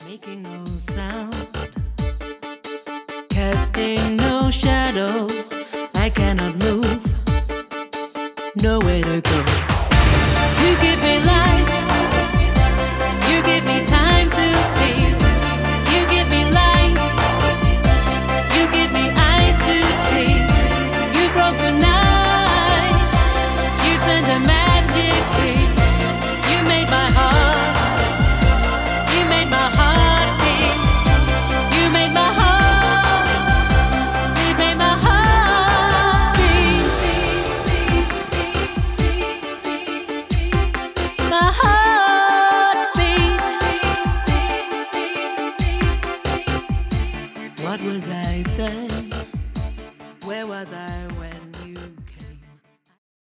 making no sound, casting no shadow. I cannot move, nowhere to go. You keep me